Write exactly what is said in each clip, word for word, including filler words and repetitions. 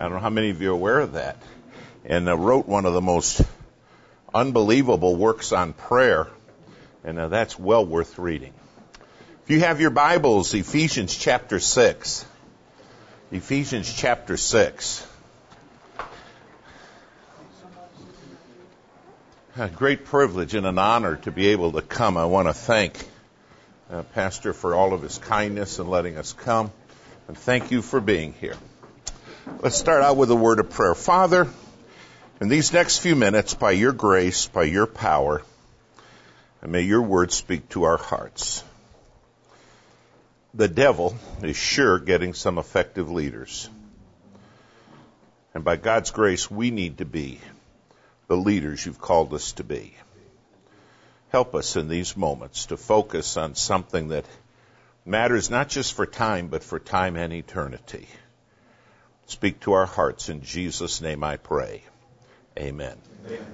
don't know how many of you are aware of that. And uh, wrote one of the most unbelievable works on prayer. And uh, that's well worth reading. If you have your Bibles, Ephesians chapter six. Ephesians chapter six. A great privilege and an honor to be able to come. I want to thank uh, Pastor for all of his kindness and letting us come. And thank you for being here. Let's start out with a word of prayer. Father, in these next few minutes, by your grace, by your power, and may your word speak to our hearts. The devil is sure getting some effective leaders. And by God's grace, we need to be the leaders you've called us to be. Help us in these moments to focus on something that matters not just for time, but for time and eternity. Speak to our hearts. In Jesus' name I pray. Amen. Amen.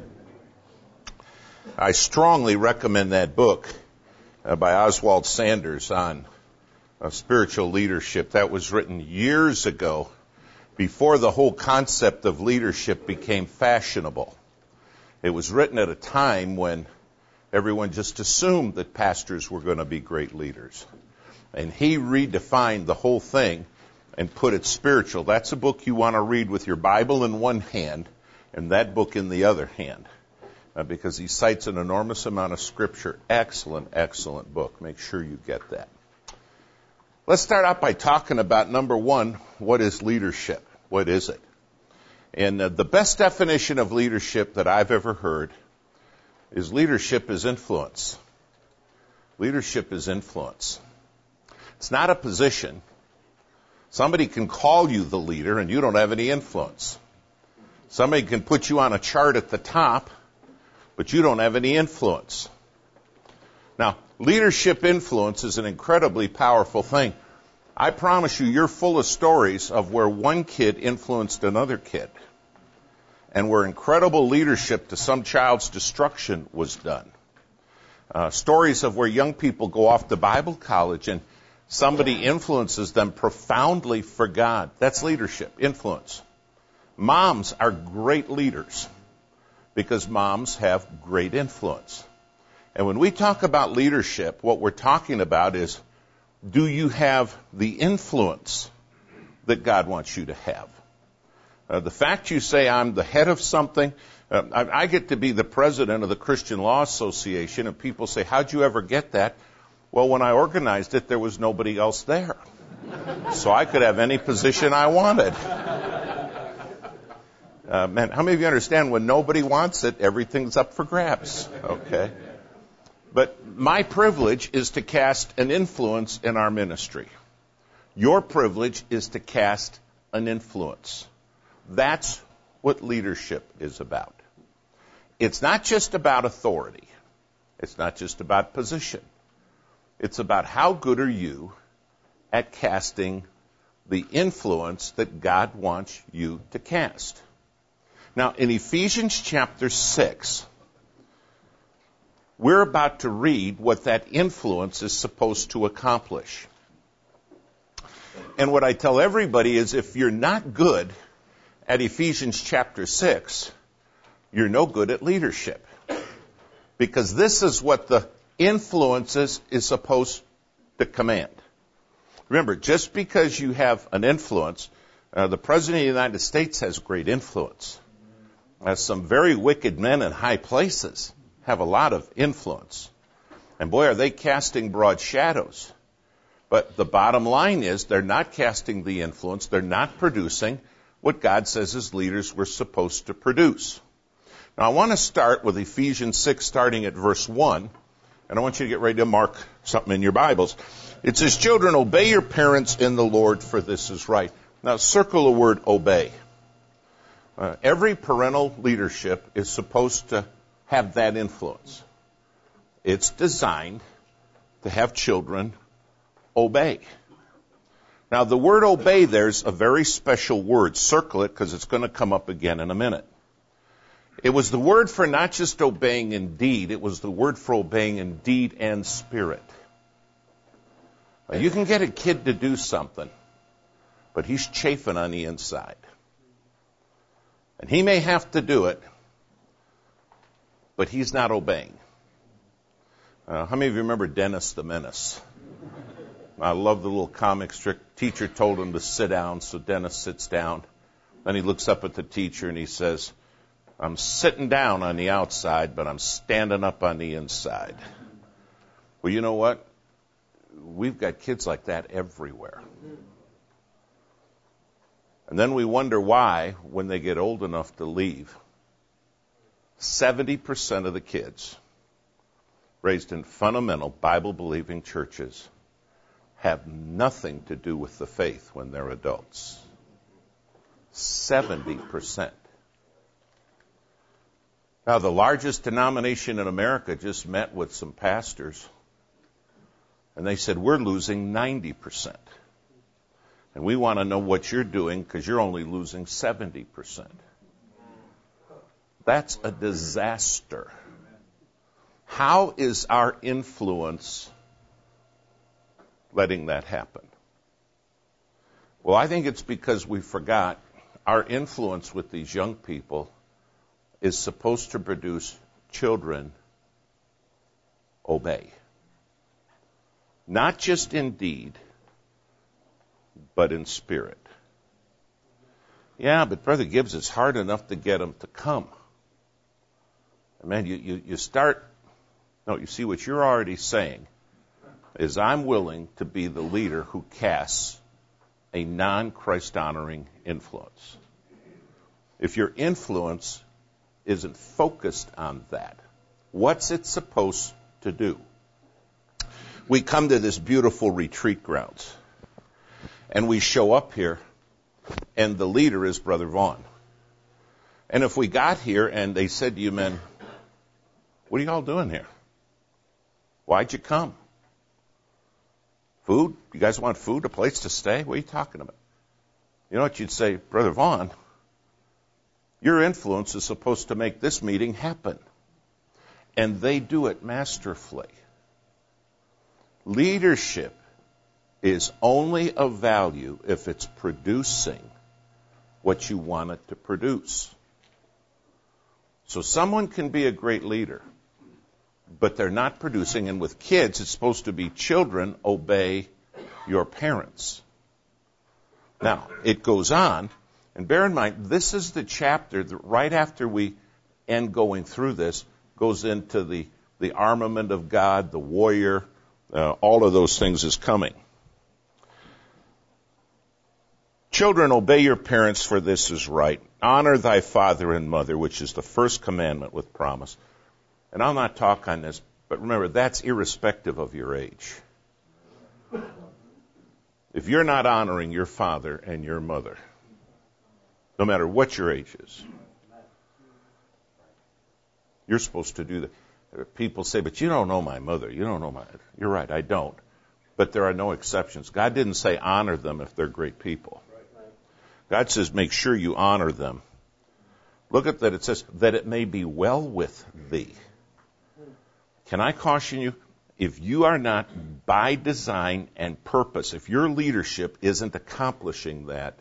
I strongly recommend that book uh, by Oswald Sanders on uh, spiritual leadership. That was written years ago, before the whole concept of leadership became fashionable. It was written at a time when everyone just assumed that pastors were going to be great leaders. And he redefined the whole thing and put it spiritual. That's a book you want to read with your Bible in one hand and that book in the other hand. Uh, because he cites an enormous amount of scripture. Excellent, excellent book. Make sure you get that. Let's start out by talking about, number one, what is leadership? What is it? And uh, the best definition of leadership that I've ever heard is leadership is influence. Leadership is influence. It's not a position. Somebody can call you the leader and you don't have any influence. Somebody can put you on a chart at the top, but you don't have any influence. Now, leadership influence is an incredibly powerful thing. I promise you, you're full of stories of where one kid influenced another kid and where incredible leadership to some child's destruction was done. Uh, stories of where young people go off to Bible college and somebody influences them profoundly for God. That's leadership, influence. Moms are great leaders because moms have great influence. And when we talk about leadership, what we're talking about is, do you have the influence that God wants you to have? Uh, the fact you say, I'm the head of something, uh, I, I get to be the president of the Christian Law Association, and people say, how'd you ever get that? Well, when I organized it, there was nobody else there. So I could have any position I wanted. Uh, man, how many of you understand when nobody wants it, everything's up for grabs? Okay. But my privilege is to cast an influence in our ministry. Your privilege is to cast an influence. That's what leadership is about. It's not just about authority. It's not just about position. It's about how good are you at casting the influence that God wants you to cast. Now, in Ephesians chapter six, we're about to read what that influence is supposed to accomplish. And what I tell everybody is, if you're not good at Ephesians chapter six, you're no good at leadership. Because this is what the influences is supposed to command. Remember, just because you have an influence, uh, the President of the United States has great influence. Uh, some very wicked men in high places have a lot of influence. And boy, are they casting broad shadows. But the bottom line is they're not casting the influence. They're not producing what God says his leaders were supposed to produce. Now, I want to start with Ephesians six, starting at verse one. And I want you to get ready to mark something in your Bibles. It says, children, obey your parents in the Lord, for this is right. Now, circle the word obey. Uh, every parental leadership is supposed to have that influence. It's designed to have children obey. Now, the word obey, there's a very special word. Circle it, because it's going to come up again in a minute. It was the word for not just obeying in deed, it was the word for obeying in deed and spirit. You can get a kid to do something, but he's chafing on the inside. And he may have to do it, but he's not obeying. Uh, how many of you remember Dennis the Menace? I love the little comic strip. Teacher told him to sit down, so Dennis sits down. Then he looks up at the teacher and he says, I'm sitting down on the outside, but I'm standing up on the inside. Well, you know what? We've got kids like that everywhere. And then we wonder why, when they get old enough to leave, seventy percent of the kids raised in fundamental Bible-believing churches have nothing to do with the faith when they're adults. seventy percent. Now, the largest denomination in America just met with some pastors, and they said, we're losing ninety percent. And we want to know what you're doing because you're only losing seventy percent. That's a disaster. How is our influence letting that happen? Well, I think it's because we forgot our influence with these young people is supposed to produce children obey. Not just in deed, but in spirit. Yeah, but Brother Gibbs, it's hard enough to get them to come. Man, you, you, you start, no, you see what you're already saying is I'm willing to be the leader who casts a non-Christ honoring influence. If your influence isn't focused on that, what's it supposed to do? We come to this beautiful retreat grounds, and we show up here, and the leader is Brother Vaughn. And if we got here and they said to you men, what are you all doing here? Why'd you come? Food? You guys want food? A place to stay? What are you talking about? You know what you'd say? Brother Vaughn, your influence is supposed to make this meeting happen. And they do it masterfully. Leadership is only of value if it's producing what you want it to produce. So someone can be a great leader, but they're not producing. And with kids, it's supposed to be children obey your parents. Now, it goes on, and bear in mind, this is the chapter that right after we end going through this, goes into the, the armament of God, the warrior, uh, all of those things is coming. Children, obey your parents, for this is right. Honor thy father and mother, which is the first commandment with promise. And I'll not talk on this, but remember, that's irrespective of your age. If you're not honoring your father and your mother, no matter what your age is, you're supposed to do that. People say, but you don't know my mother. You don't know my... You're right, I don't. But there are no exceptions. God didn't say honor them if they're great people. God says make sure you honor them. Look at that. It says that it may be well with thee. Can I caution you? If you are not by design and purpose, if your leadership isn't accomplishing that,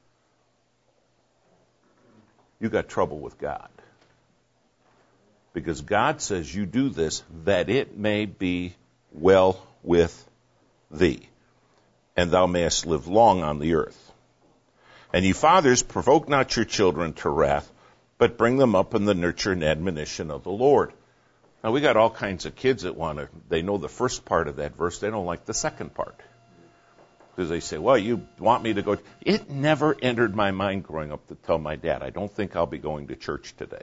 you got trouble with God. Because God says you do this that it may be well with thee, and thou mayest live long on the earth. And ye fathers, provoke not your children to wrath, but bring them up in the nurture and admonition of the Lord. Now, we got all kinds of kids that want to, they know the first part of that verse, they don't like the second part. Because they say, well, you want me to go. It never entered my mind growing up to tell my dad, I don't think I'll be going to church today.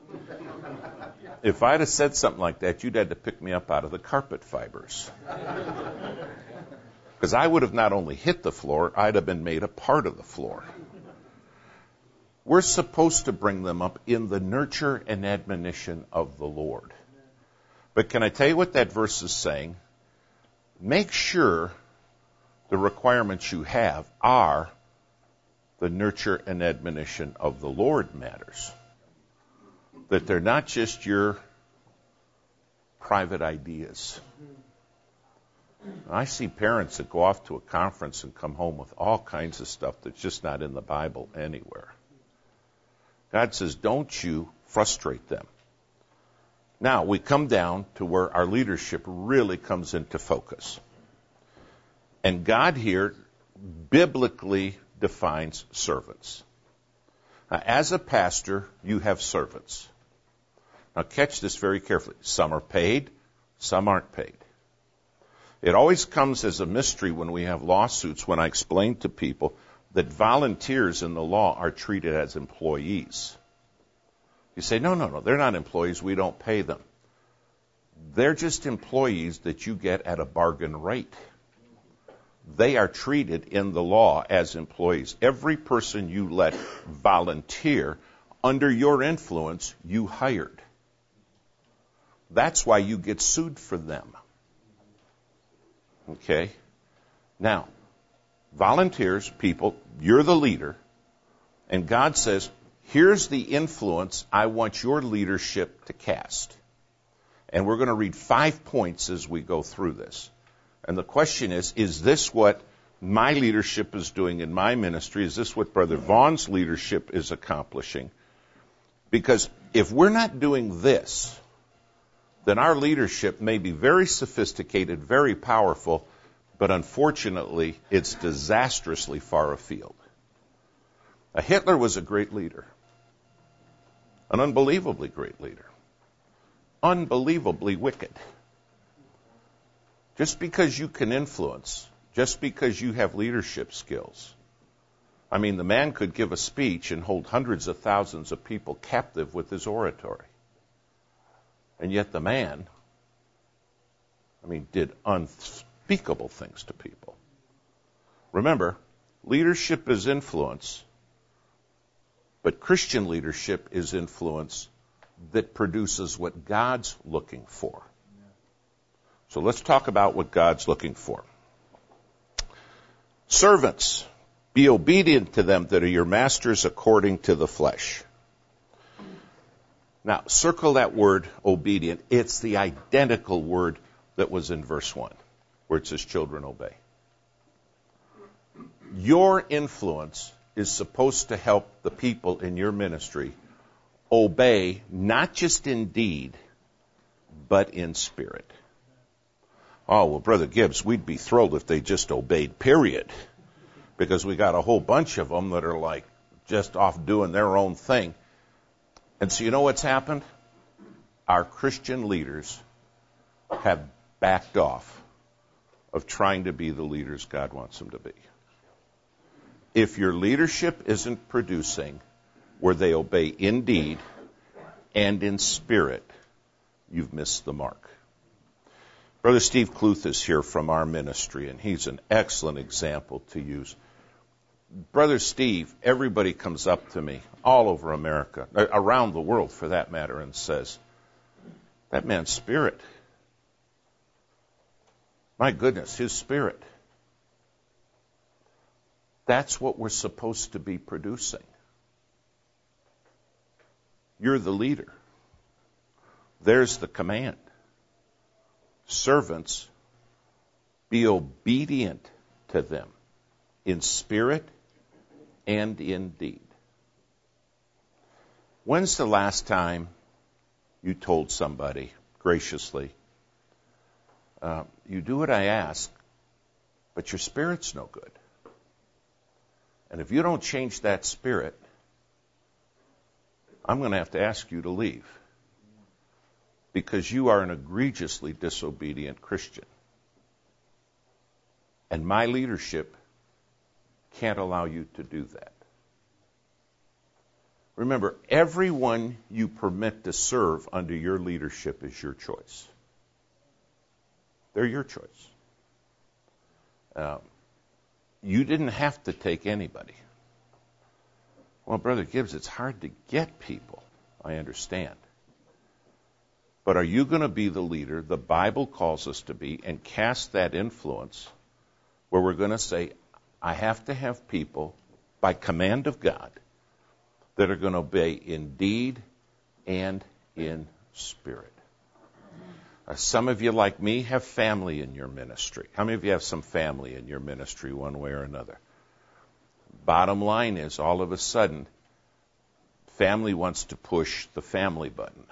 If I'd have said something like that, you'd had to pick me up out of the carpet fibers. Because I would have not only hit the floor, I'd have been made a part of the floor. We're supposed to bring them up in the nurture and admonition of the Lord. But can I tell you what that verse is saying? Make sure the requirements you have are the nurture and admonition of the Lord matters. That they're not just your private ideas. I see parents that go off to a conference and come home with all kinds of stuff that's just not in the Bible anywhere. God says, don't you frustrate them. Now, we come down to where our leadership really comes into focus. And God here biblically defines servants. Now, as a pastor, you have servants. Now, catch this very carefully. Some are paid, some aren't paid. It always comes as a mystery when we have lawsuits when I explain to people that volunteers in the law are treated as employees. You say, no, no, no, they're not employees. We don't pay them. They're just employees that you get at a bargain rate. They are treated in the law as employees. Every person you let volunteer under your influence, you hired. That's why you get sued for them. Okay? Now, volunteers, people, you're the leader, and God says, here's the influence I want your leadership to cast. And we're going to read five points as we go through this. And the question is, is this what my leadership is doing in my ministry? Is this what Brother Vaughn's leadership is accomplishing? Because if we're not doing this, then our leadership may be very sophisticated, very powerful, but unfortunately, it's disastrously far afield. Now, Hitler was a great leader, an unbelievably great leader, unbelievably wicked. Just because you can influence, just because you have leadership skills. I mean, the man could give a speech and hold hundreds of thousands of people captive with his oratory. And yet the man, I mean, did unspeakable things to people. Remember, leadership is influence, but Christian leadership is influence that produces what God's looking for. So let's talk about what God's looking for. Servants, be obedient to them that are your masters according to the flesh. Now, circle that word obedient. It's the identical word that was in verse one, where it says children obey. Your influence is supposed to help the people in your ministry obey, not just in deed, but in spirit. Oh, well, Brother Gibbs, we'd be thrilled if they just obeyed, period. Because we got a whole bunch of them that are like just off doing their own thing. And so you know what's happened? Our Christian leaders have backed off of trying to be the leaders God wants them to be. If your leadership isn't producing where they obey in deed and in spirit, you've missed the mark. Brother Steve Kluth is here from our ministry, and he's an excellent example to use. Brother Steve, everybody comes up to me all over America, around the world for that matter, and says, that man's spirit. My goodness, his spirit. That's what we're supposed to be producing. You're the leader. There's the command. Servants, be obedient to them in spirit and in deed. When's the last time you told somebody graciously, uh, you do what I ask, but your spirit's no good. And if you don't change that spirit, I'm going to have to ask you to leave. Because you are an egregiously disobedient Christian. And my leadership can't allow you to do that. Remember, everyone you permit to serve under your leadership is your choice. They're your choice. Um, you didn't have to take anybody. Well, Brother Gibbs, it's hard to get people. I understand. But are you going to be the leader the Bible calls us to be and cast that influence where we're going to say, I have to have people, by command of God, that are going to obey in deed and in spirit? Uh, some of you, like me, have family in your ministry. How many of you have some family in your ministry one way or another? Bottom line is, all of a sudden, Family wants to push the family button.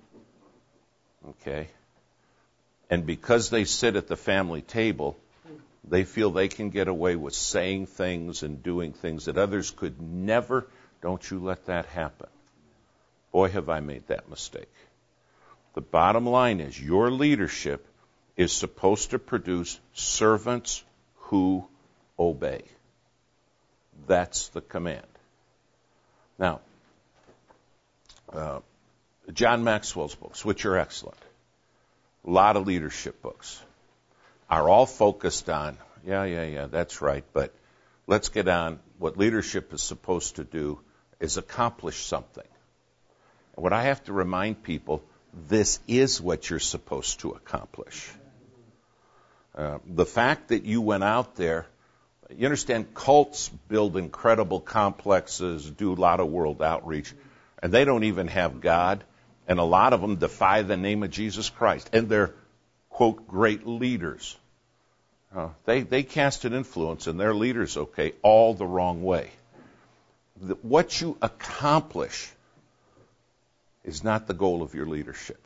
Okay? And because they sit at the family table, they feel they can get away with saying things and doing things that others could never. Don't you let that happen. Boy, have I made that mistake. The bottom line is your leadership is supposed to produce servants who obey. That's the command. Now, uh, John Maxwell's books, which are excellent, a lot of leadership books, are all focused on, yeah, yeah, yeah, that's right, but let's get on what leadership is supposed to do is accomplish something. And what I have to remind people, this is what you're supposed to accomplish. Uh, the fact that you went out there, you understand cults build incredible complexes, do a lot of world outreach, and they don't even have God, and a lot of them defy the name of Jesus Christ, and they're, quote, great leaders. Uh, they, they cast an influence, and their leaders, okay, all the wrong way. The, what you accomplish is not the goal of your leadership.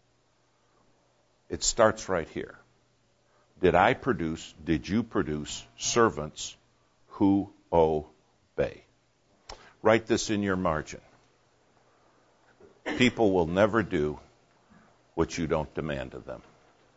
It starts right here. Did I produce, did you produce servants who obey? Write this in your margin. People will never do what you don't demand of them.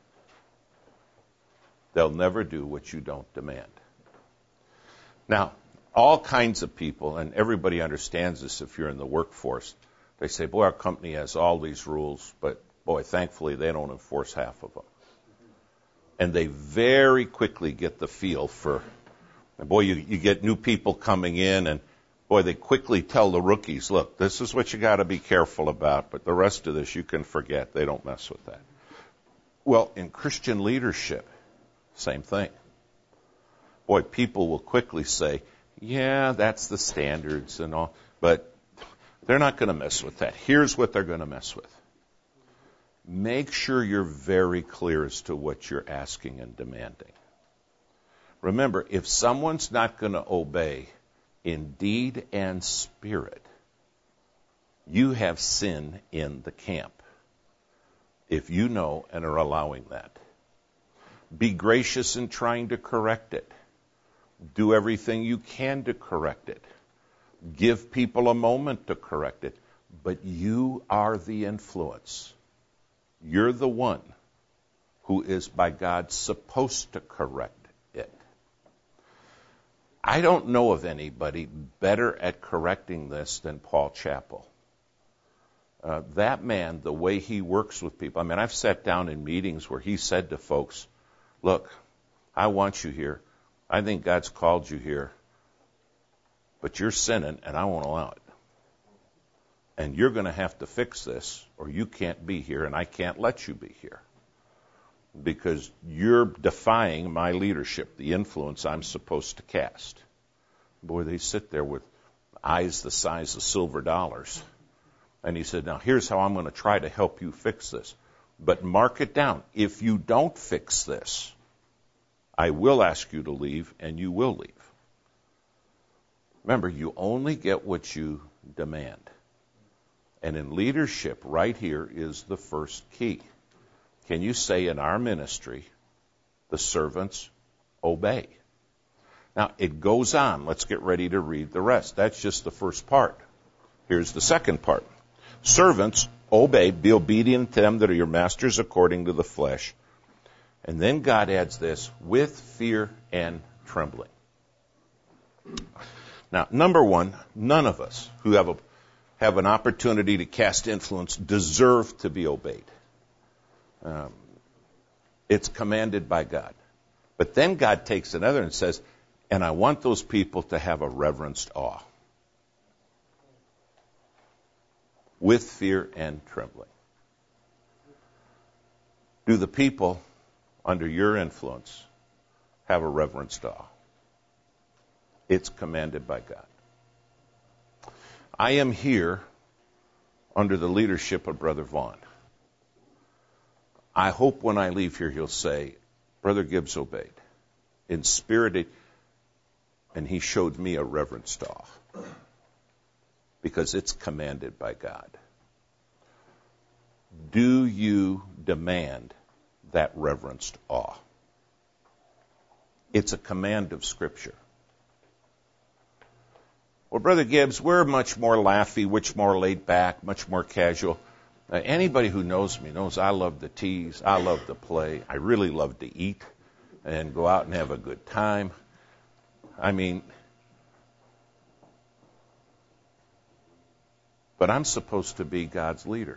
They'll never do what you don't demand. Now, all kinds of people, and everybody understands this if you're in the workforce, they say, boy, our company has all these rules, but boy, thankfully they don't enforce half of them. And they very quickly get the feel for, and boy, you, you get new people coming in, and boy, they quickly tell the rookies, look, this is what you got to be careful about, but the rest of this you can forget. They don't mess with that. Well, in Christian leadership, same thing. Boy, people will quickly say, yeah, that's the standards and all, but they're not going to mess with that. Here's what they're going to mess with. Make sure you're very clear as to what you're asking and demanding. Remember, if someone's not going to obey in deed and spirit, you have sin in the camp, if you know and are allowing that. Be gracious in trying to correct it. Do everything you can to correct it. Give people a moment to correct it. But you are the influence. You're the one who is by God supposed to correct it. I don't know of anybody better at correcting this than Paul Chappell. Uh, that man, the way he works with people, I mean, I've sat down in meetings where he said to folks, look, I want you here. I think God's called you here, but you're sinning and I won't allow it. And you're going to have to fix this or you can't be here and I can't let you be here because you're defying my leadership, the influence I'm supposed to cast. Boy, they sit there with eyes the size of silver dollars. And he said, now here's how I'm going to try to help you fix this. But mark it down. If you don't fix this, I will ask you to leave and you will leave. Remember, you only get what you demand. And in leadership, right here is the first key. Can you say in our ministry, the servants obey? Now, it goes on. Let's get ready to read the rest. That's just the first part. Here's the second part. Servants, obey, be obedient to them that are your masters according to the flesh. And then God adds this, with fear and trembling. Now, number one, none of us who have a have an opportunity to cast influence deserve to be obeyed. Um, it's commanded by God. But then God takes another and says, and I want those people to have a reverenced awe. With fear and trembling. Do the people under your influence have a reverenced awe? It's commanded by God. I am here under the leadership of Brother Vaughn. I hope when I leave here he'll say, Brother Gibbs obeyed. In spirit, and he showed me a reverenced awe. because it's commanded by God. Do you demand that reverenced awe? It's a command of Scripture. Well, Brother Gibbs, we're much more laughy, much more laid back, much more casual. Uh, anybody who knows me knows I love to tease, I love to play, I really love to eat and go out and have a good time. I mean, but I'm supposed to be God's leader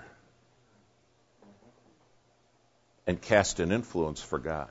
and cast an influence for God.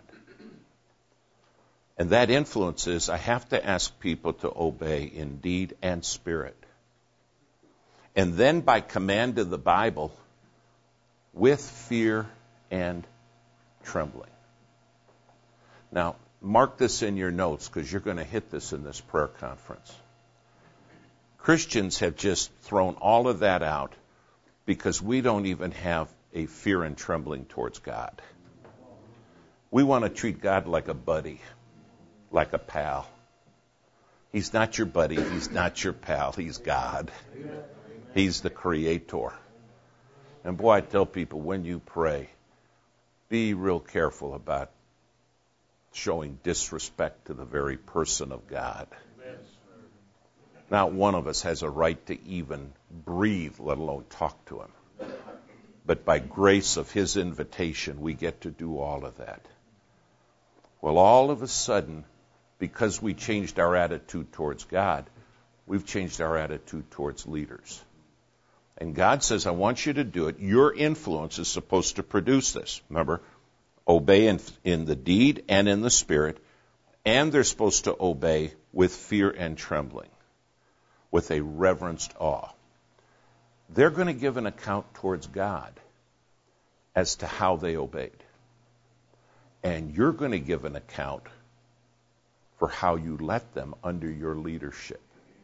And that influence is I have to ask people to obey in deed and spirit. And then by command of the Bible, with fear and trembling. Now, mark this in your notes because you're going to hit this in this prayer conference. Christians have just thrown all of that out because we don't even have a fear and trembling towards God. We want to treat God like a buddy, like a pal. He's not your buddy. He's not your pal. He's God. He's the Creator. And boy, I tell people, when you pray, be real careful about showing disrespect to the very person of God. Not one of us has a right to even breathe, let alone talk to him. But by grace of his invitation, we get to do all of that. Well, all of a sudden, because we changed our attitude towards God, we've changed our attitude towards leaders. And God says, I want you to do it. Your influence is supposed to produce this. Remember, obey in, in the deed and in the spirit, and they're supposed to obey with fear and trembling, with a reverenced awe. They're going to give an account towards God as to how they obeyed. And you're going to give an account for how you let them under your leadership.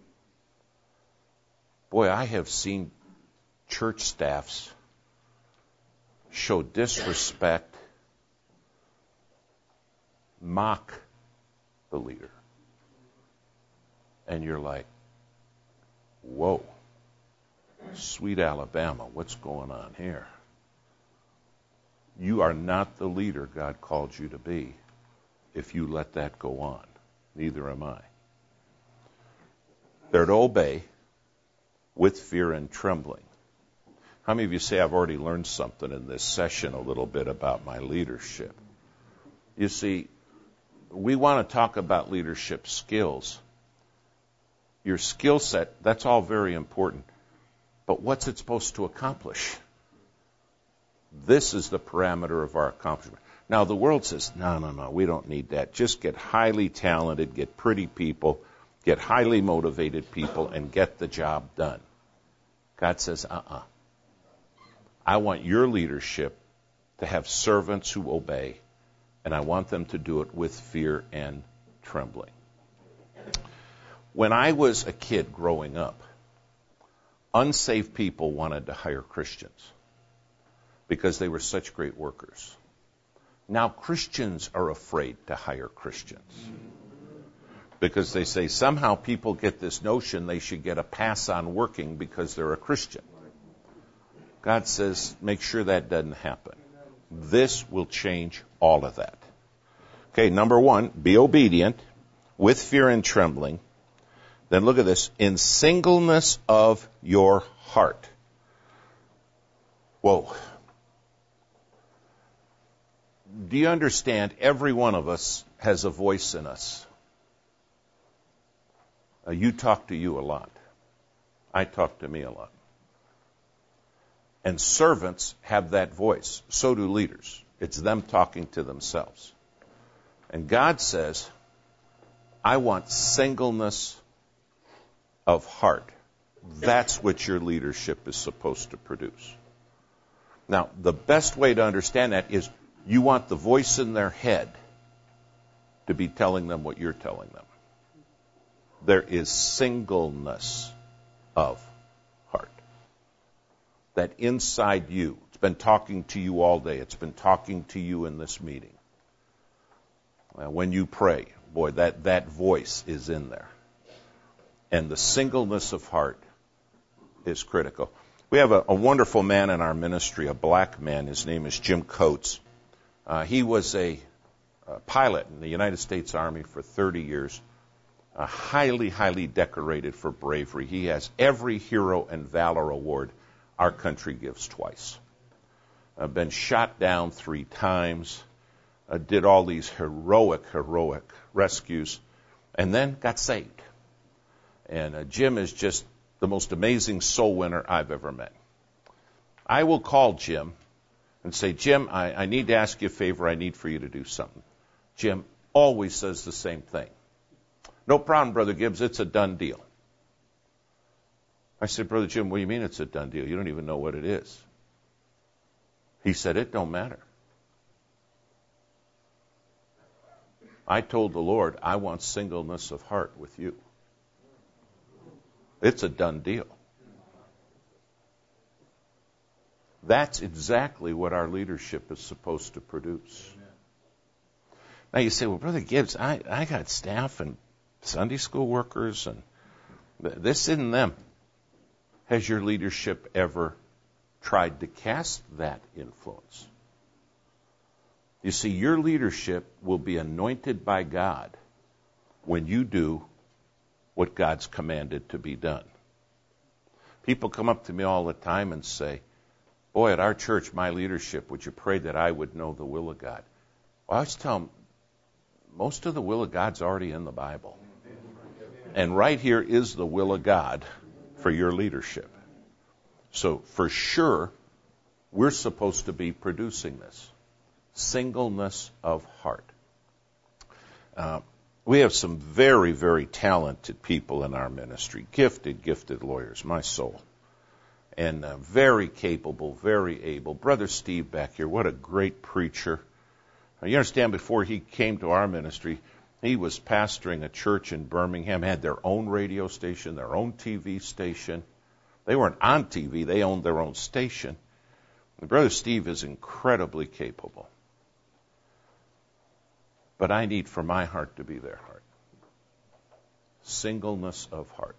Boy, I have seen church staffs show disrespect, mock the leader. And you're like, whoa, sweet Alabama, what's going on here? You are not the leader God called you to be if you let that go on. Neither am I. They're to obey with fear and trembling. How many of you say, I've already learned something in this session a little bit about my leadership? You see, we want to talk about leadership skills. Your skill set, that's all very important. But what's it supposed to accomplish? This is the parameter of our accomplishment. Now, the world says, no, no, no, we don't need that. Just get highly talented, get pretty people, get highly motivated people, and get the job done. God says, uh-uh. I want your leadership to have servants who obey, and I want them to do it with fear and trembling. When I was a kid growing up, unsaved people wanted to hire Christians because they were such great workers. Now Christians are afraid to hire Christians because they say somehow people get this notion they should get a pass on working because they're a Christian. God says, make sure that doesn't happen. This will change all of that. Okay, number one, be obedient with fear and trembling. Then look at this, in singleness of your heart. Whoa. Do you understand? Every one of us has a voice in us. Uh, you talk to you a lot. I talk to me a lot. And servants have that voice. So do leaders. It's them talking to themselves. And God says, I want singleness of heart. That's what your leadership is supposed to produce. Now, the best way to understand that is you want the voice in their head to be telling them what you're telling them. There is singleness of heart. That inside you, it's been talking to you all day. It's been talking to you in this meeting. Uh, when you pray, boy, that, that voice is in there. And the singleness of heart is critical. We have a, a wonderful man in our ministry, a black man. His name is Jim Coates. Uh, he was a, a pilot in the United States Army for thirty years, uh, highly, highly decorated for bravery. He has every Hero and Valor Award our country gives twice. Uh, been shot down three times, uh, did all these heroic, heroic rescues, and then got saved. And uh, Jim is just the most amazing soul winner I've ever met. I will call Jim and say, Jim, I, I need to ask you a favor. I need for you to do something. Jim always says the same thing. No problem, Brother Gibbs. It's a done deal. I said, Brother Jim, what do you mean it's a done deal? You don't even know what it is. He said, it don't matter. I told the Lord, I want singleness of heart with you. It's a done deal. That's exactly what our leadership is supposed to produce. Now you say, well, Brother Gibbs, I, I got staff and Sunday school workers, and this isn't them. Has your leadership ever tried to cast that influence? You see, your leadership will be anointed by God when you do what God's commanded to be done. People come up to me all the time and say, boy, at our church, my leadership, would you pray that I would know the will of God? Well, I always tell them, most of the will of God's already in the Bible. And right here is the will of God for your leadership. So for sure, we're supposed to be producing this. Singleness of heart. Uh, we have some very, very talented people in our ministry. Gifted, gifted lawyers, my soul. And uh, very capable, very able. Brother Steve back here, what a great preacher. Now, you understand, before he came to our ministry, he was pastoring a church in Birmingham, had their own radio station, their own T V station. They weren't on T V, they owned their own station. And Brother Steve is incredibly capable. But I need for my heart to be their heart. Singleness of heart.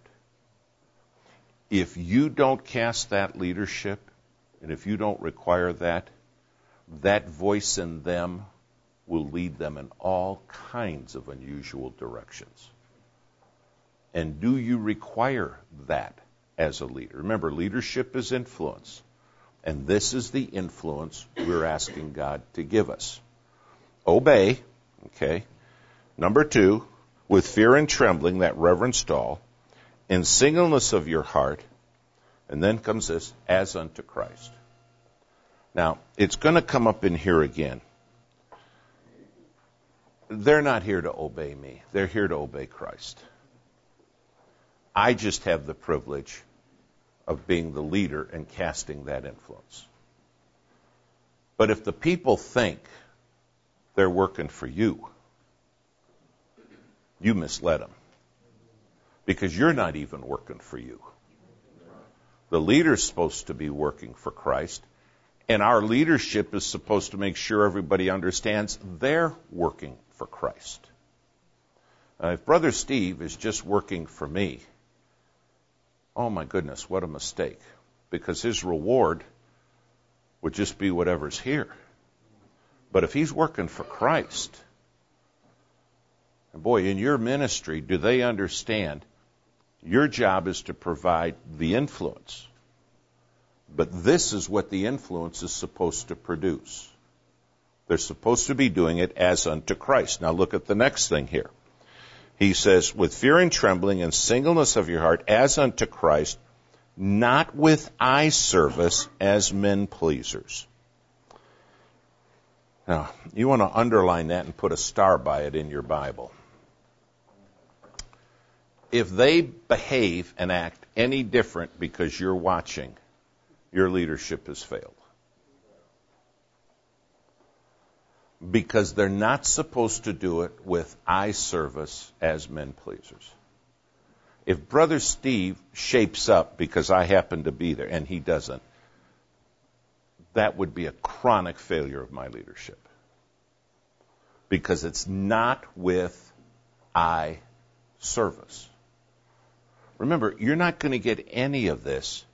If you don't cast that leadership, and if you don't require that, that voice in them will lead them in all kinds of unusual directions. And do you require that as a leader? Remember, leadership is influence. And this is the influence we're asking God to give us. Obey, okay. Number two, with fear and trembling, that reverent stall, in singleness of your heart, and then comes this, as unto Christ. Now, it's going to come up in here again. They're not here to obey me. They're here to obey Christ. I just have the privilege of being the leader and casting that influence. But if the people think they're working for you, you misled them. Because you're not even working for you. The leader's supposed to be working for Christ, and our leadership is supposed to make sure everybody understands they're working for Christ. Uh, if Brother Steve is just working for me, oh my goodness, what a mistake. Because his reward would just be whatever's here. But if he's working for Christ, and boy, in your ministry, do they understand your job is to provide the influence. But this is what the influence is supposed to produce. They're supposed to be doing it as unto Christ. Now look at the next thing here. He says, with fear and trembling and singleness of your heart, as unto Christ, not with eye service as men pleasers. Now, you want to underline that and put a star by it in your Bible. If they behave and act any different because you're watching, your leadership has failed. Because they're not supposed to do it with eye service as men pleasers. If Brother Steve shapes up because I happen to be there, and he doesn't, that would be a chronic failure of my leadership. Because it's not with eye service. Remember, you're not going to get any of this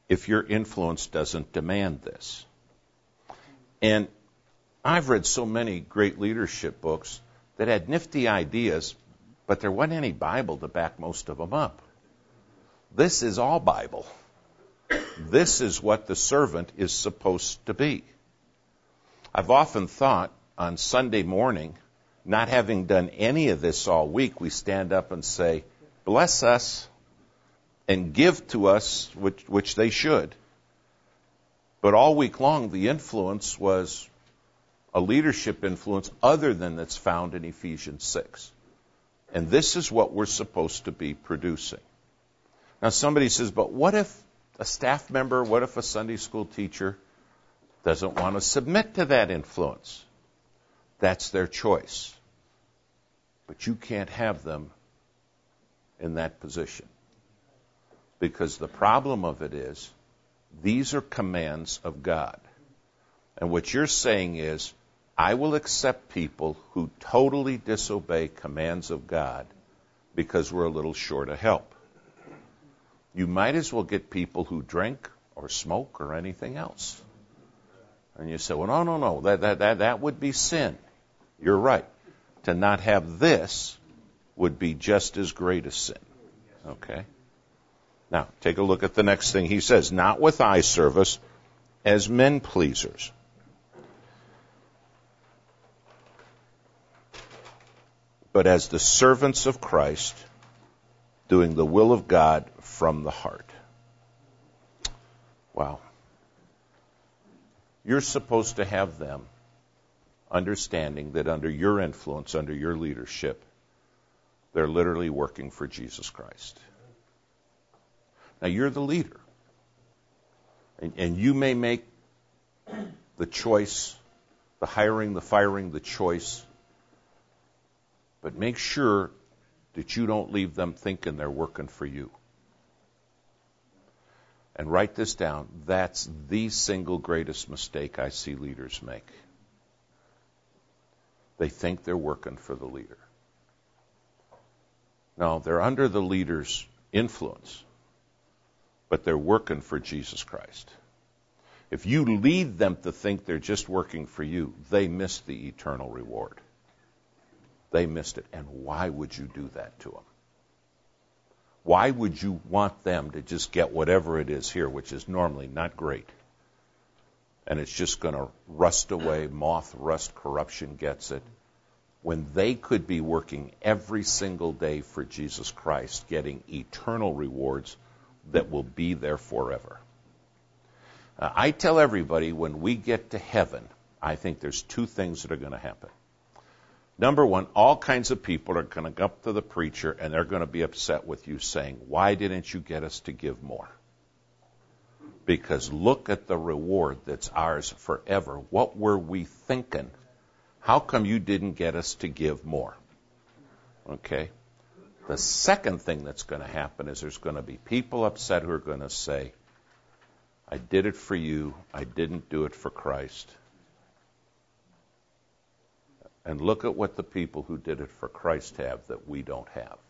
if your influence doesn't demand this. And I've read so many great leadership books that had nifty ideas, but there wasn't any Bible to back most of them up. This is all Bible. This is what the servant is supposed to be. I've often thought on Sunday morning, not having done any of this all week, we stand up and say, bless us and give to us, which, which they should. But all week long, the influence was a leadership influence other than that's found in Ephesians six. And this is what we're supposed to be producing. Now somebody says, but what if a staff member, what if a Sunday school teacher doesn't want to submit to that influence? That's their choice. But you can't have them in that position. Because the problem of it is, these are commands of God. And what you're saying is, I will accept people who totally disobey commands of God because we're a little short of help. You might as well get people who drink or smoke or anything else. And you say, well, no, no, no, that, that, that, that would be sin. You're right. To not have this would be just as great a sin. Okay? Now, take a look at the next thing he says. Not with eye service, as men pleasers. But as the servants of Christ, doing the will of God from the heart. Wow. You're supposed to have them understanding that under your influence, under your leadership, they're literally working for Jesus Christ. Now, you're the leader. And, and you may make the choice, the hiring, the firing, the choice, but make sure that you don't leave them thinking they're working for you. And write this down. That's the single greatest mistake I see leaders make. They think they're working for the leader. No, they're under the leader's influence, but they're working for Jesus Christ. If you lead them to think they're just working for you, they miss the eternal reward. They missed it. And why would you do that to them? Why would you want them to just get whatever it is here, which is normally not great, and it's just going to rust away, moth, rust, corruption gets it, when they could be working every single day for Jesus Christ, getting eternal rewards that will be there forever? Uh, I tell everybody when we get to heaven, I think there's two things that are going to happen. Number one, all kinds of people are going to go up to the preacher and they're going to be upset with you saying, why didn't you get us to give more? Because look at the reward that's ours forever. What were we thinking? How come you didn't get us to give more? Okay. The second thing that's going to happen is there's going to be people upset who are going to say, I did it for you. I didn't do it for Christ. And look at what the people who did it for Christ have that we don't have.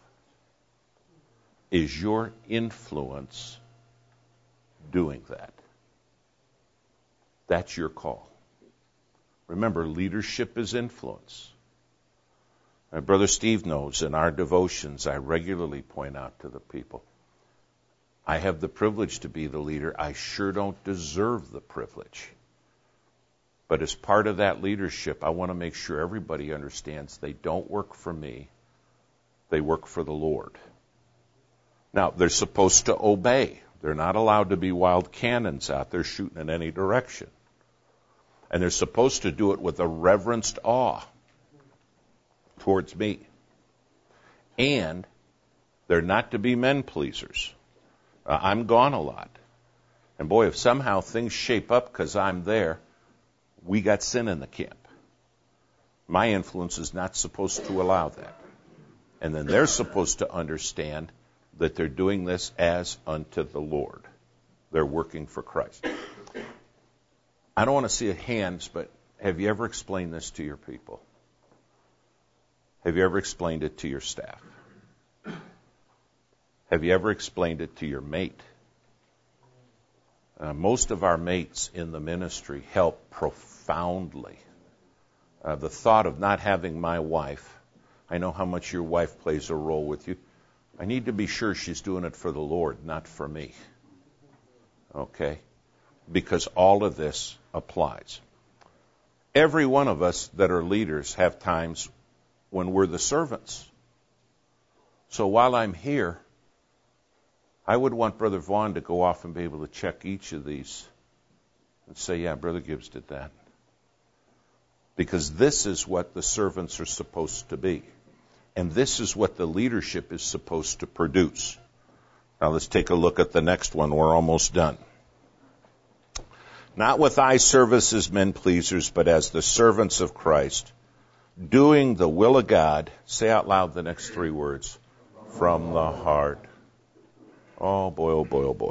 Is your influence doing that? That's your call. Remember, leadership is influence. My brother Steve knows in our devotions, I regularly point out to the people, I have the privilege to be the leader. I sure don't deserve the privilege. But as part of that leadership, I want to make sure everybody understands they don't work for me. They work for the Lord. Now, they're supposed to obey. They're not allowed to be wild cannons out there shooting in any direction. And they're supposed to do it with a reverenced awe towards me. And they're not to be men pleasers. Uh, I'm gone a lot. And boy, if somehow things shape up because I'm there, we got sin in the camp. My influence is not supposed to allow that. And then they're supposed to understand that they're doing this as unto the Lord. They're working for Christ. I don't want to see hands, but have you ever explained this to your people? Have you ever explained it to your staff? Have you ever explained it to your mate? Uh, most of our mates in the ministry help profoundly. Uh, the thought of not having my wife, I know how much your wife plays a role with you. I need to be sure she's doing it for the Lord, not for me. Okay? Because all of this applies. Every one of us that are leaders have times when we're the servants. So while I'm here, I would want Brother Vaughn to go off and be able to check each of these and say, yeah, Brother Gibbs did that. Because this is what the servants are supposed to be. And this is what the leadership is supposed to produce. Now let's take a look at the next one. We're almost done. Not with eye service as men pleasers, but as the servants of Christ, doing the will of God. Say out loud the next three words. From the heart. Oh boy, oh boy, oh boy.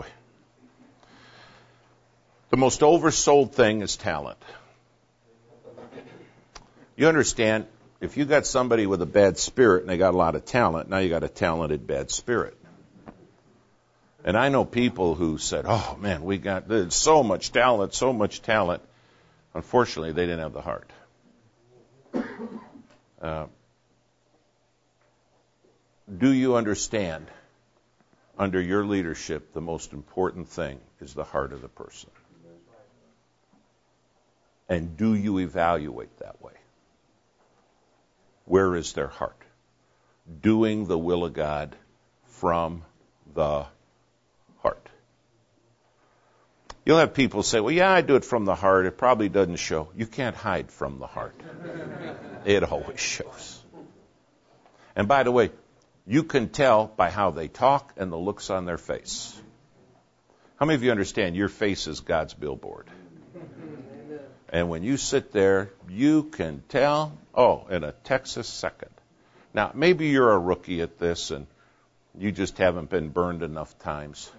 The most oversold thing is talent. You understand, if you got somebody with a bad spirit and they got a lot of talent, now you got a talented bad spirit. And I know people who said, oh man, we got there's so much talent, so much talent. Unfortunately, they didn't have the heart. Uh, do you understand? Under your leadership, the most important thing is the heart of the person. And do you evaluate that way? Where is their heart? Doing the will of God from the heart. You'll have people say, well, yeah, I do it from the heart. It probably doesn't show. You can't hide from the heart. It always shows. And by the way, you can tell by how they talk and the looks on their face. How many of you understand your face is God's billboard? And when you sit there, you can tell, oh, in a Texas second. Now, maybe you're a rookie at this and you just haven't been burned enough times.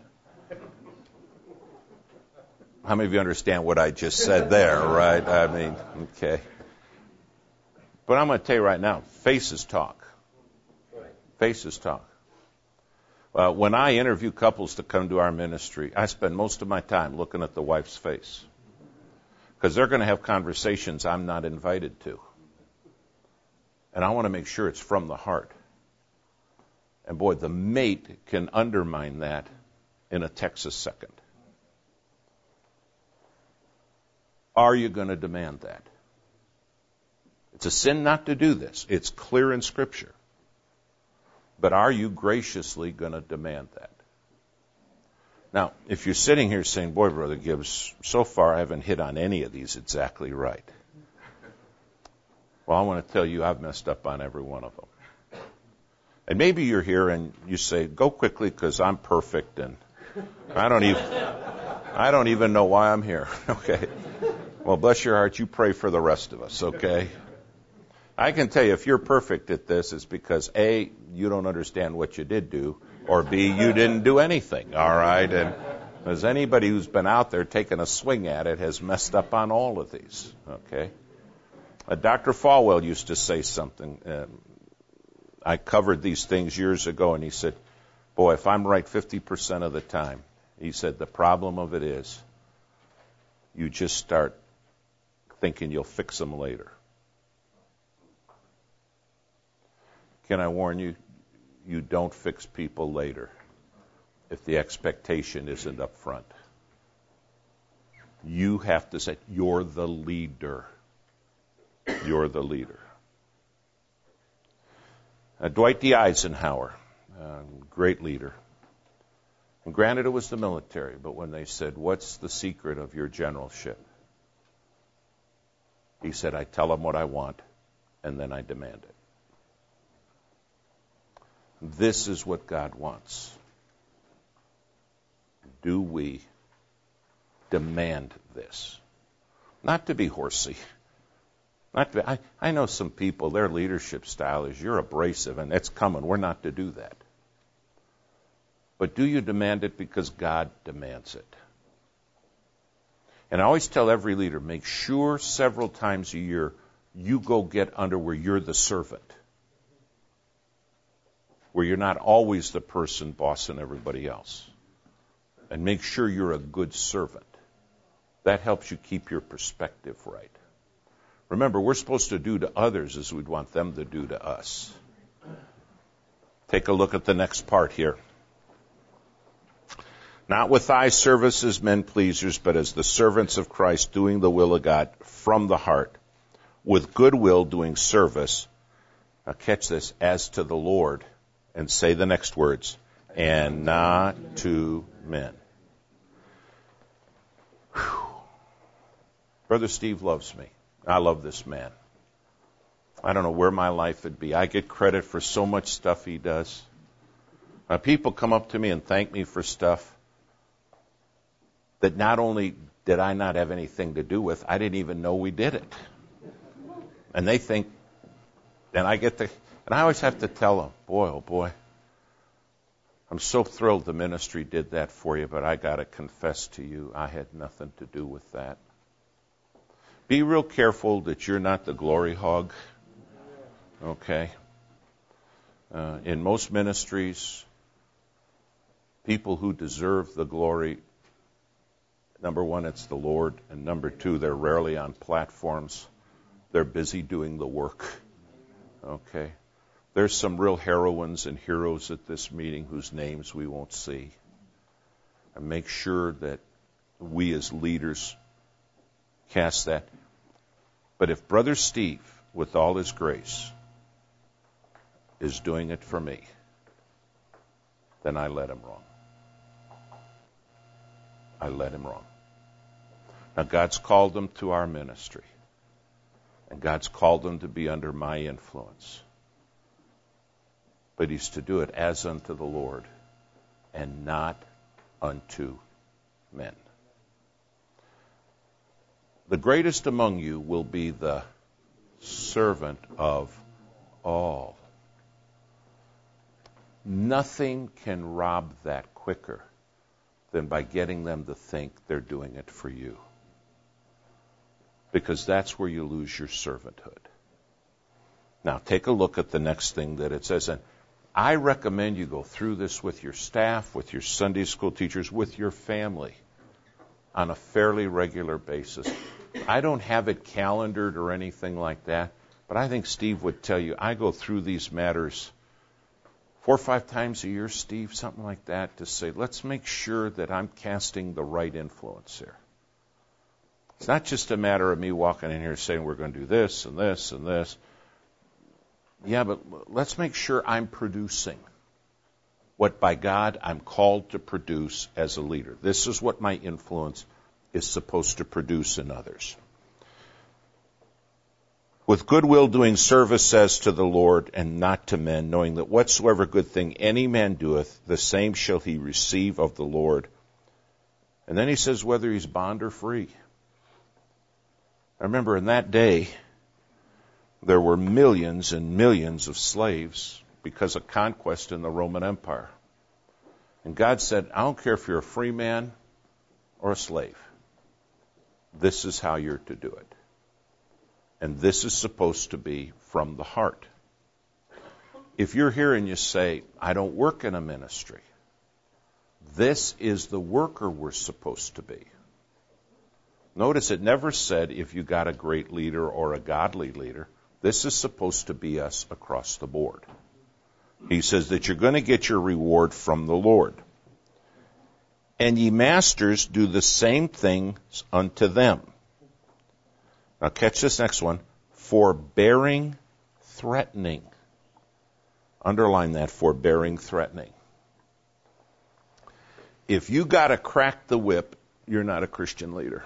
How many of you understand what I just said there, right? I mean, okay. But I'm going to tell you right now, faces talk. Faces talk. Uh, when I interview couples to come to our ministry, I spend most of my time looking at the wife's face. Because they're going to have conversations I'm not invited to. And I want to make sure it's from the heart. And boy, the mate can undermine that in a Texas second. Are you going to demand that? It's a sin not to do this. It's clear in Scripture. But are you graciously going to demand that? Now, if you're sitting here saying, boy, Brother Gibbs, so far I haven't hit on any of these exactly right. Well, I want to tell you I've messed up on every one of them. And maybe you're here and you say, go quickly because I'm perfect and I don't even I don't even know why I'm here. Okay. Well, bless your heart, you pray for the rest of us, okay? I can tell you if you're perfect at this, it's because A, you don't understand what you did do, or B, you didn't do anything, all right? And as anybody who's been out there taking a swing at it has messed up on all of these, okay? Uh, Doctor Falwell used to say something. Uh, I covered these things years ago, and he said, boy, if I'm right fifty percent of the time, he said, the problem of it is you just start thinking you'll fix them later. Can I warn you, you don't fix people later if the expectation isn't up front. You have to say, you're the leader. You're the leader. Uh, Dwight D. Eisenhower, uh, great leader. And granted, it was the military, but when they said, what's the secret of your generalship? He said, I tell them what I want, and then I demand it. This is what God wants. Do we demand this? Not to be horsey. Not to be, I, I know some people, their leadership style is you're abrasive and it's coming. We're not to do that. But do you demand it because God demands it? And I always tell every leader, make sure several times a year you go get under where you're the servant. Where you're not always the person bossing everybody else. and make sure you're a good servant. That helps you keep your perspective right. Remember, we're supposed to do to others as we'd want them to do to us. Take a look at the next part here. Not with eye service as men pleasers, but as the servants of Christ, doing the will of God from the heart, with good will doing service. Now catch this, as to the Lord, and say the next words, and not to men. Whew. Brother Steve loves me. I love this man. I don't know where my life would be. I get credit for so much stuff he does. Now, people come up to me and thank me for stuff that not only did I not have anything to do with, I didn't even know we did it. And they think, and I get to, and I always have to tell them, boy, oh boy, I'm so thrilled the ministry did that for you, but I got to confess to you, I had nothing to do with that. Be real careful that you're not the glory hog, okay? Uh, in most ministries, people who deserve the glory, number one, it's the Lord, and number two, they're rarely on platforms. They're busy doing the work, okay? There's some real heroines and heroes at this meeting whose names we won't see. And make sure that we as leaders cast that. But if Brother Steve, with all his grace, is doing it for me, then I led him wrong. I led him wrong. Now, God's called them to our ministry. And God's called them to be under my influence. But he's to do it as unto the Lord and not unto men. The greatest among you will be the servant of all. Nothing can rob that quicker than by getting them to think they're doing it for you. Because that's where you lose your servanthood. Now, take a look at the next thing that it says. And I recommend you go through this with your staff, with your Sunday school teachers, with your family on a fairly regular basis. I don't have it calendared or anything like that, but I think Steve would tell you, I go through these matters four or five times a year, Steve, something like that, to say, let's make sure that I'm casting the right influence here. It's not just a matter of me walking in here saying we're going to do this and this and this. Yeah, but let's make sure I'm producing what by God I'm called to produce as a leader. This is what my influence is supposed to produce in others. With goodwill doing service as to the Lord and not to men, knowing that whatsoever good thing any man doeth, the same shall he receive of the Lord. And then he says whether he's bond or free. I remember in that day, there were millions and millions of slaves because of conquest in the Roman Empire. And God said, I don't care if you're a free man or a slave. This is how you're to do it. And this is supposed to be from the heart. If you're here and you say, I don't work in a ministry, this is the worker we're supposed to be. Notice it never said if you got a great leader or a godly leader. This is supposed to be us across the board. He says that you're going to get your reward from the Lord. And ye masters do the same things unto them. Now catch this next one. Forbearing, threatening. Underline that, forbearing, threatening. If you got to crack the whip, you're not a Christian leader.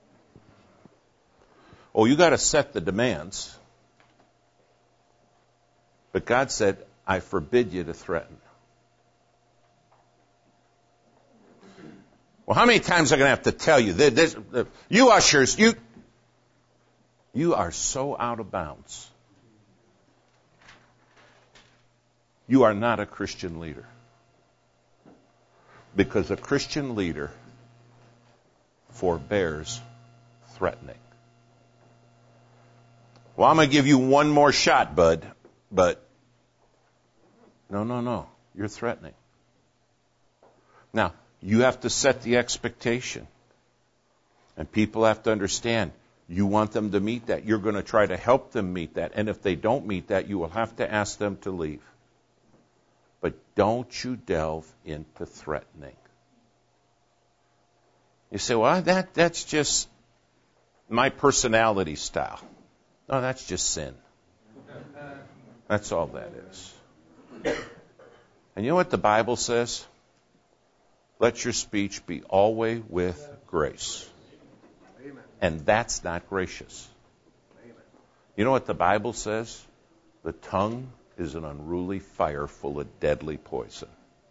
Oh, you got to set the demands. But God said, I forbid you to threaten. Well, how many times am I going to have to tell you? This, this, you ushers, you, you are so out of bounds. You are not a Christian leader. Because a Christian leader forbears threatening. Well, I'm going to give you one more shot, bud. But, no, no, no. You're threatening. Now, You have to set the expectation. And people have to understand, you want them to meet that. You're going to try to help them meet that. And if they don't meet that, you will have to ask them to leave. But don't you delve into threatening. You say, well, that that's just my personality style. No, that's just sin. That's all that is. And you know what the Bible says? Let your speech be always with grace. And that's not gracious. You know what the Bible says? The tongue is an unruly fire full of deadly poison.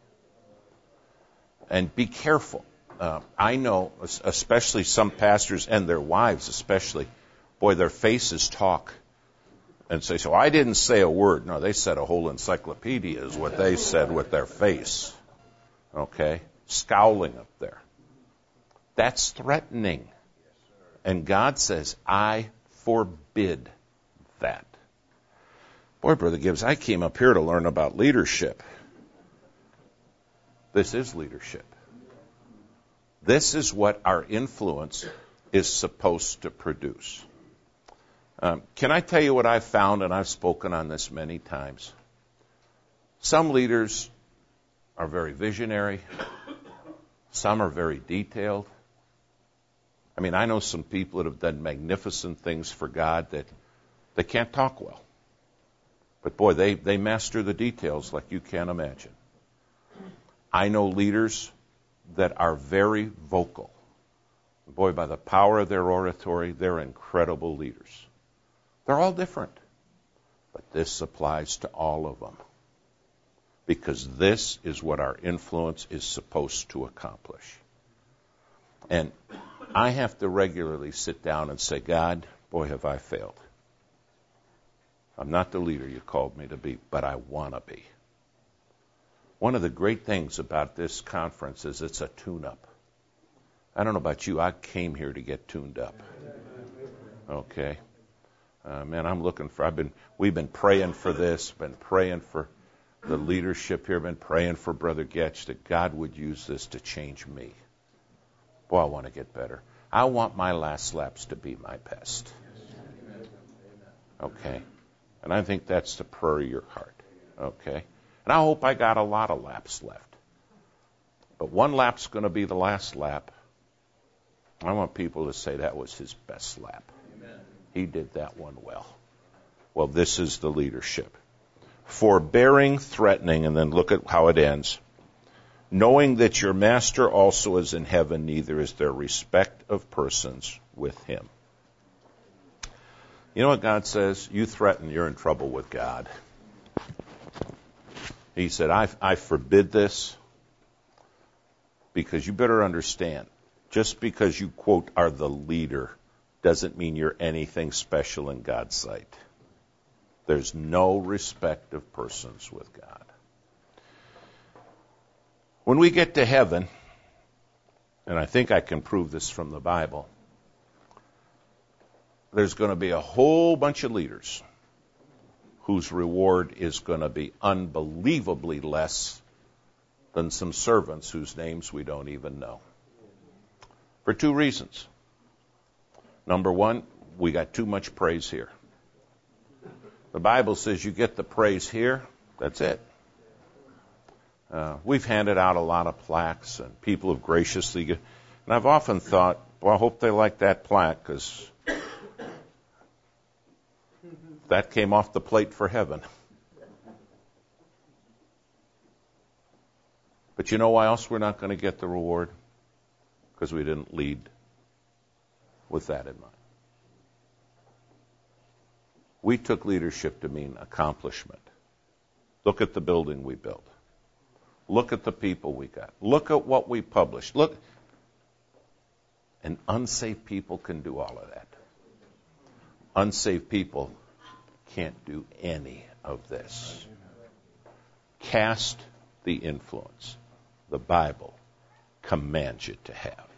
And be careful. Uh, I know, especially some pastors and their wives especially, boy, their faces talk. And say, so I didn't say a word. No, they said a whole encyclopedia is what they said with their face. Okay? Scowling up there. That's threatening. And God says, I forbid that. Boy, Brother Gibbs, I came up here to learn about leadership. This is leadership. This is what our influence is supposed to produce. Um, can I tell you what I've found, and I've spoken on this many times? Some leaders are very visionary. Some are very detailed. I mean, I know some people that have done magnificent things for God that they can't talk well. But boy, they, they master the details like you can't imagine. I know leaders that are very vocal. Boy, by the power of their oratory, they're incredible leaders. They're all different. But this applies to all of them. Because this is what our influence is supposed to accomplish. And I have to regularly sit down and say, God, boy, have I failed. I'm not the leader you called me to be, but I want to be. One of the great things about this conference is it's a tune-up. I don't know about you. I came here to get tuned up. Okay? Uh, man, I'm looking for, I've been, we've been praying for this, been praying for the leadership here, been praying for Brother Getch that God would use this to change me. Boy, I want to get better. I want my last laps to be my best. Okay? And I think that's the prayer of your heart. Okay? And I hope I got a lot of laps left. But one lap's going to be the last lap. I want people to say that was his best lap. Amen. He did that one well. Well, this is the leadership. Forbearing, threatening, and then look at how it ends. Knowing that your master also is in heaven, neither is there respect of persons with him. You know what God says? You threaten, you're in trouble with God. He said, I, I forbid this because you better understand, just because you, quote, are the leader doesn't mean you're anything special in God's sight. There's no respect of persons with God. When we get to heaven, and I think I can prove this from the Bible, there's going to be a whole bunch of leaders whose reward is going to be unbelievably less than some servants whose names we don't even know. For two reasons. Number one, we got too much praise here. The Bible says you get the praise here, that's it. Uh, we've handed out a lot of plaques, and people have graciously, and I've often thought, well, I hope they like that plaque, because that came off the plate for heaven. But you know why else we're not going to get the reward? Because we didn't lead with that in mind. We took leadership to mean accomplishment. Look at the building we built. Look at the people we got. Look at what we published. Look, and unsaved people can do all of that. Unsaved people can't do any of this. Cast the influence the Bible commands you to have.